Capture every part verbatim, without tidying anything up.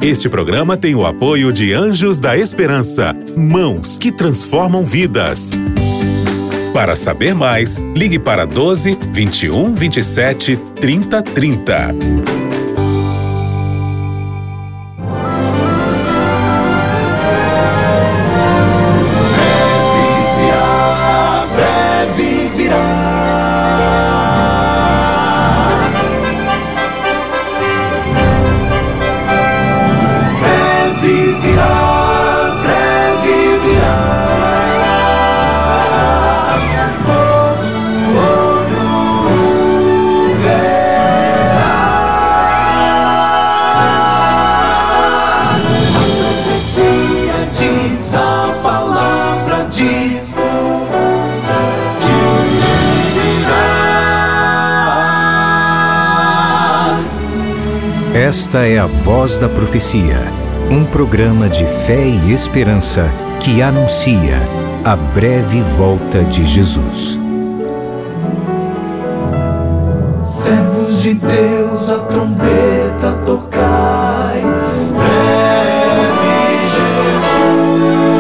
Este programa tem o apoio de Anjos da Esperança, mãos que transformam vidas. Para saber mais, ligue para doze, vinte e um, vinte e sete, trinta, trinta. Esta é a Voz da Profecia, um programa de fé e esperança que anuncia a breve volta de Jesus. Servos de Deus, a trombeta tocai, breve Jesus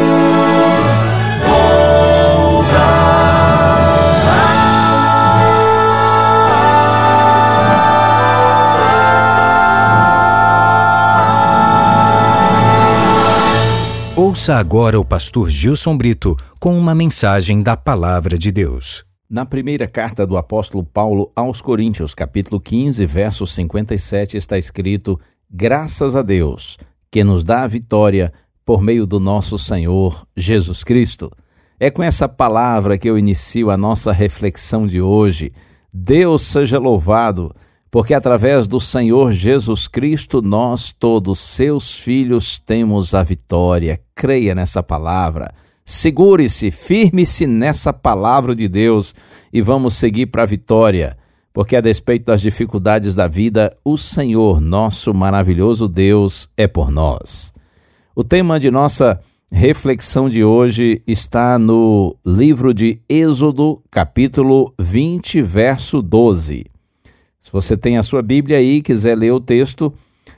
Ouça agora o pastor Gilson Brito com uma mensagem da Palavra de Deus. Na primeira carta do apóstolo Paulo aos Coríntios, capítulo quinze, verso cinquenta e sete, está escrito: graças a Deus, que nos dá a vitória por meio do nosso Senhor Jesus Cristo. É com essa palavra que eu inicio a nossa reflexão de hoje. Deus seja louvado, porque através do Senhor Jesus Cristo, nós todos, seus filhos, temos a vitória. Creia nessa palavra. Segure-se, firme-se nessa palavra de Deus e vamos seguir para a vitória, porque a despeito das dificuldades da vida, o Senhor, nosso maravilhoso Deus, é por nós. O tema de nossa reflexão de hoje está no livro de Êxodo, capítulo vinte, verso doze. Se você tem a sua Bíblia aí e quiser ler o texto,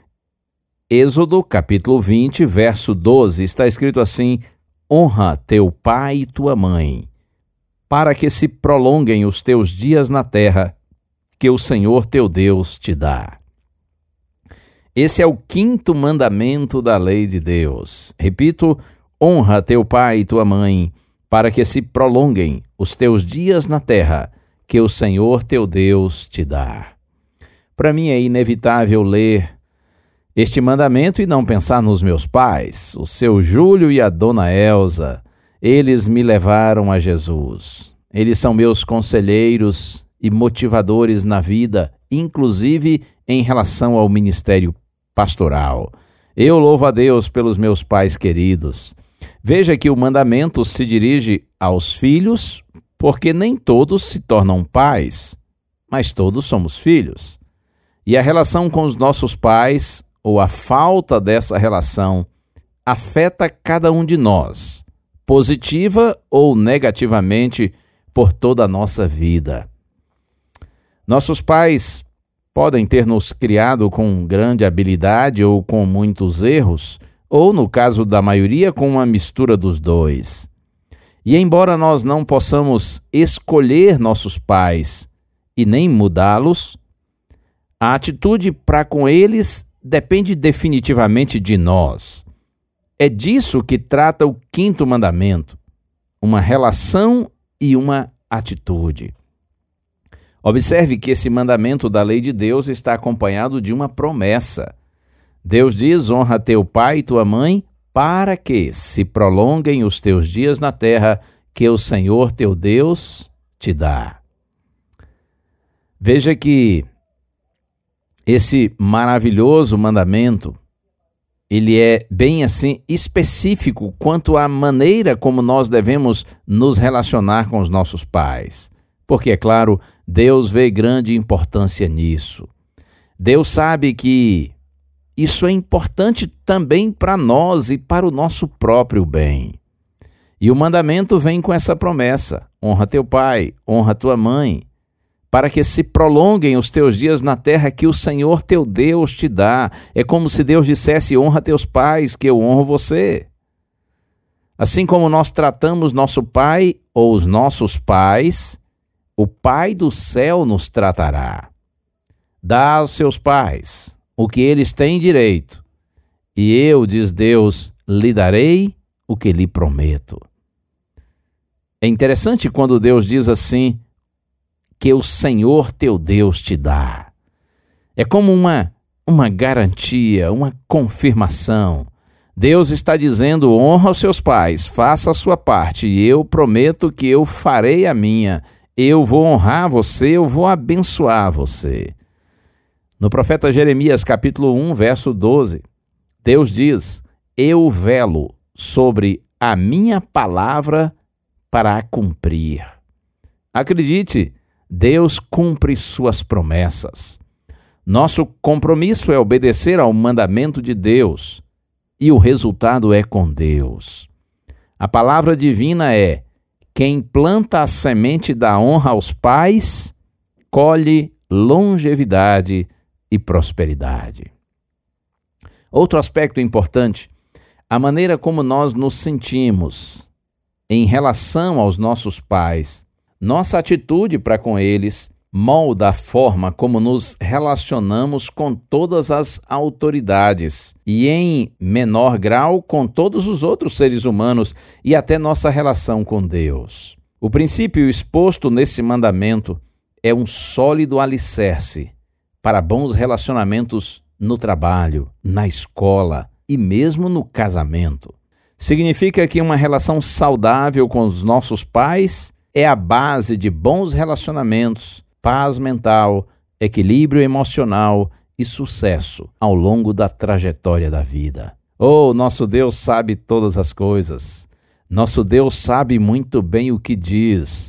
Êxodo, capítulo vinte, verso doze, está escrito assim: honra teu pai e tua mãe, para que se prolonguem os teus dias na terra, que o Senhor teu Deus te dá. Esse é o quinto mandamento da lei de Deus. Repito, honra teu pai e tua mãe, para que se prolonguem os teus dias na terra, que o Senhor teu Deus te dá. Para mim é inevitável ler este mandamento e não pensar nos meus pais, o seu Júlio e a dona Elza. Eles me levaram a Jesus. Eles são meus conselheiros e motivadores na vida, inclusive em relação ao ministério pastoral. Eu louvo a Deus pelos meus pais queridos. Veja que o mandamento se dirige aos filhos, porque nem todos se tornam pais, mas todos somos filhos. E a relação com os nossos pais, ou a falta dessa relação, afeta cada um de nós, positiva ou negativamente, por toda a nossa vida. Nossos pais podem ter nos criado com grande habilidade ou com muitos erros, ou, no caso da maioria, com uma mistura dos dois. E embora nós não possamos escolher nossos pais e nem mudá-los, a atitude para com eles depende definitivamente de nós. É disso que trata o quinto mandamento, uma relação e uma atitude. Observe que esse mandamento da lei de Deus está acompanhado de uma promessa. Deus diz: honra teu pai e tua mãe, para que se prolonguem os teus dias na terra, que o Senhor teu Deus te dá. Veja que esse maravilhoso mandamento, ele é bem assim específico quanto à maneira como nós devemos nos relacionar com os nossos pais. Porque, é claro, Deus vê grande importância nisso. Deus sabe que isso é importante também para nós e para o nosso próprio bem. E o mandamento vem com essa promessa: honra teu pai, honra tua mãe, para que se prolonguem os teus dias na terra que o Senhor teu Deus te dá. É como se Deus dissesse: honra teus pais, que eu honro você. Assim como nós tratamos nosso pai ou os nossos pais, o Pai do céu nos tratará. Dá aos seus pais o que eles têm direito, e eu, diz Deus, lhe darei o que lhe prometo. É interessante quando Deus diz assim, que o Senhor teu Deus te dá. É como uma, uma garantia, uma confirmação. Deus está dizendo: honra os seus pais, faça a sua parte, e eu prometo que eu farei a minha. Eu vou honrar você, eu vou abençoar você. No profeta Jeremias, capítulo um, verso doze, Deus diz: eu velo sobre a minha palavra para a cumprir. Acredite, Deus cumpre suas promessas. Nosso compromisso é obedecer ao mandamento de Deus, e o resultado é com Deus. A palavra divina é: quem planta a semente da honra aos pais, colhe longevidade e prosperidade. Outro aspecto importante, a maneira como nós nos sentimos em relação aos nossos pais. Nossa atitude para com eles molda a forma como nos relacionamos com todas as autoridades e, em menor grau, com todos os outros seres humanos e até nossa relação com Deus. O princípio exposto nesse mandamento é um sólido alicerce para bons relacionamentos no trabalho, na escola e mesmo no casamento. Significa que uma relação saudável com os nossos pais é a base de bons relacionamentos, paz mental, equilíbrio emocional e sucesso ao longo da trajetória da vida. Oh, nosso Deus sabe todas as coisas. Nosso Deus sabe muito bem o que diz.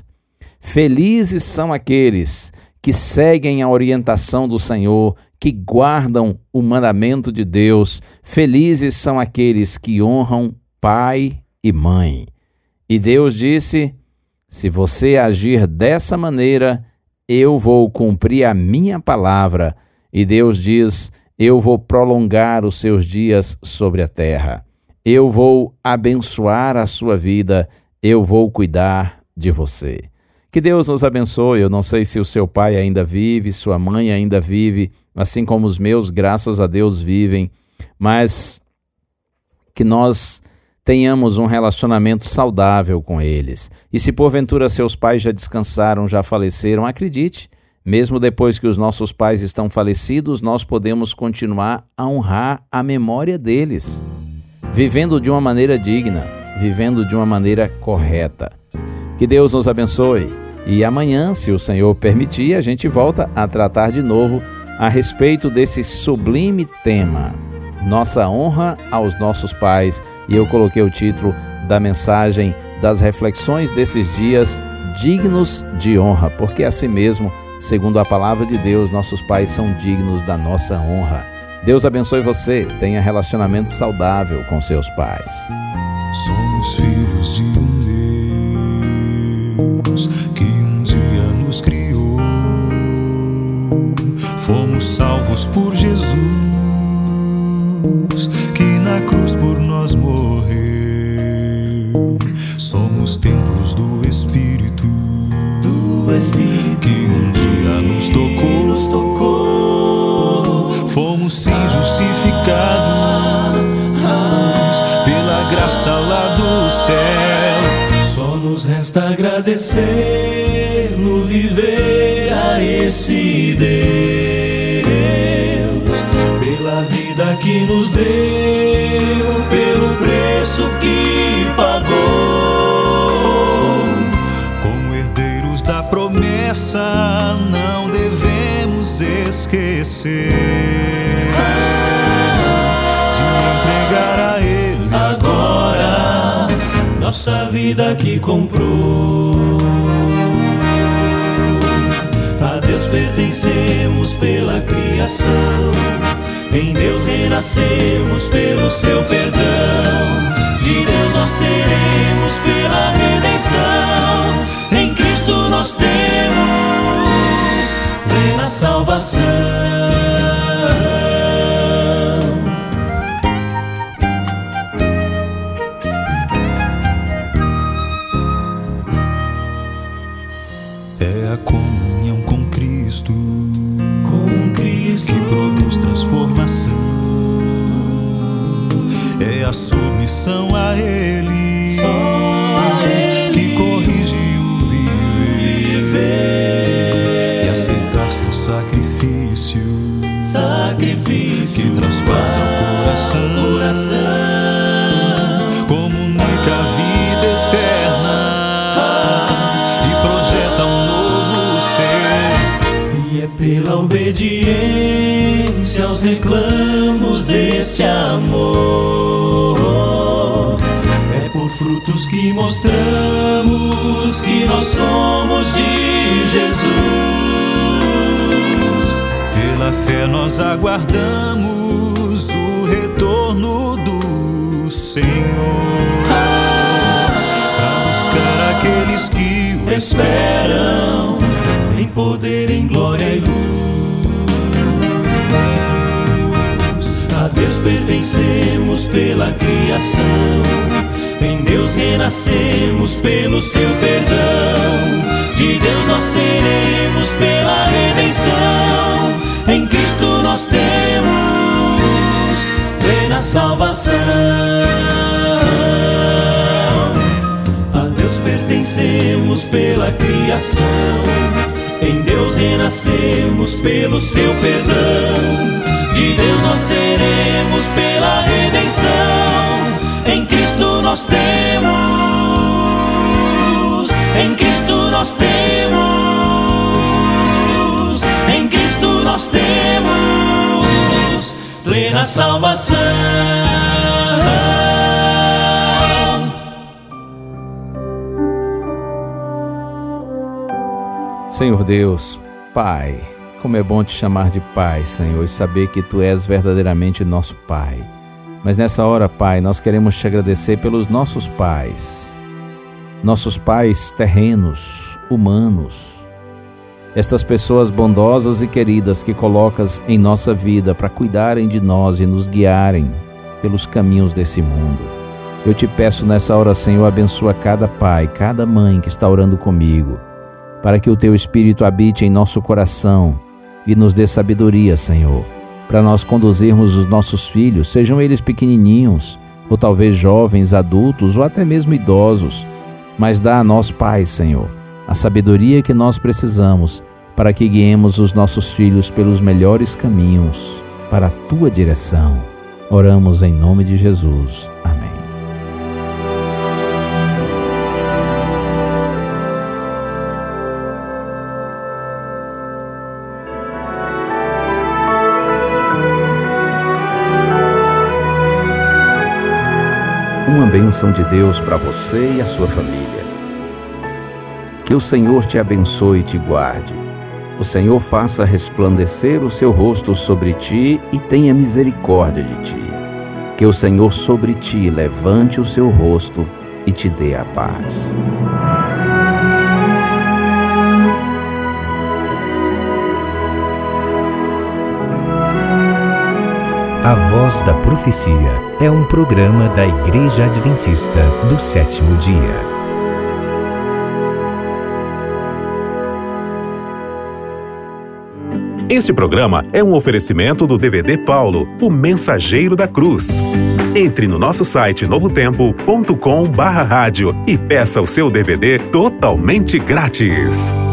Felizes são aqueles que seguem a orientação do Senhor, que guardam o mandamento de Deus. Felizes são aqueles que honram pai e mãe. E Deus disse: se você agir dessa maneira, eu vou cumprir a minha palavra. E Deus diz: eu vou prolongar os seus dias sobre a terra. Eu vou abençoar a sua vida. Eu vou cuidar de você. Que Deus nos abençoe. Eu não sei se o seu pai ainda vive, sua mãe ainda vive, assim como os meus, graças a Deus, vivem. Mas que nós tenhamos um relacionamento saudável com eles. E se porventura seus pais já descansaram, já faleceram, acredite, mesmo depois que os nossos pais estão falecidos, nós podemos continuar a honrar a memória deles, vivendo de uma maneira digna, vivendo de uma maneira correta. Que Deus nos abençoe. E amanhã, se o Senhor permitir, a gente volta a tratar de novo a respeito desse sublime tema, nossa honra aos nossos pais. E eu coloquei o título da mensagem, das reflexões desses dias, dignos de honra, porque assim mesmo, segundo a palavra de Deus, nossos pais são dignos da nossa honra. Deus abençoe você, tenha relacionamento saudável com seus pais. Somos filhos de um Deus que um dia nos criou. Fomos salvos por Jesus, que na cruz por nós morreu. Somos templos do Espírito, do Espírito que um dia nos tocou. Nos tocou. Fomos sim justificados pela graça lá do céu. Só nos resta agradecer no viver a esse Deus, pela vida que nos deu, pelo preço que pagou. Como herdeiros da promessa, não devemos esquecer de entregar a Ele agora nossa vida que comprou. A Deus pertencemos pela criação, em Deus renascemos pelo seu perdão. De Deus nós seremos pela redenção, em Cristo nós temos plena salvação. É a comunhão com Cristo, com Cristo que produz transformação. É a submissão a Ele, só a Ele que corrige o viver, viver. E aceitar seu sacrifício, sacrifício que transpassa o coração, coração. Comunica a vida eterna e projeta um novo ser. E é pela obediência aos reclamos deste amor, é por frutos que mostramos que nós somos de Jesus. Pela fé nós aguardamos o retorno do Senhor, para buscar aqueles que o esperam em poder, em glória e luz. A Deus pertencemos pela criação, em Deus renascemos pelo seu perdão. De Deus nós seremos pela redenção, em Cristo nós temos plena salvação. A Deus pertencemos pela criação, em Deus renascemos pelo seu perdão. De Deus nós seremos pela redenção, em Cristo nós temos, em Cristo nós temos, em Cristo nós temos plena salvação. Senhor Deus, Pai, como é bom te chamar de Pai, Senhor, e saber que Tu és verdadeiramente nosso Pai. Mas nessa hora, Pai, nós queremos te agradecer pelos nossos pais, nossos pais terrenos, humanos, estas pessoas bondosas e queridas que colocas em nossa vida para cuidarem de nós e nos guiarem pelos caminhos desse mundo. Eu te peço nessa hora, Senhor, abençoa cada pai, cada mãe que está orando comigo, para que o Teu Espírito habite em nosso coração e nos dê sabedoria, Senhor, para nós conduzirmos os nossos filhos, sejam eles pequenininhos, ou talvez jovens, adultos, ou até mesmo idosos, mas dá a nós, pais, Senhor, a sabedoria que nós precisamos para que guiemos os nossos filhos pelos melhores caminhos, para a Tua direção. Oramos em nome de Jesus. Amém. Uma bênção de Deus para você e a sua família. Que o Senhor te abençoe e te guarde. O Senhor faça resplandecer o seu rosto sobre ti e tenha misericórdia de ti. Que o Senhor sobre ti levante o seu rosto e te dê a paz. A Voz da Profecia é um programa da Igreja Adventista do Sétimo Dia. Este programa é um oferecimento do D V D Paulo, o Mensageiro da Cruz. Entre no nosso site novo tempo ponto com barra rádio e peça o seu D V D totalmente grátis.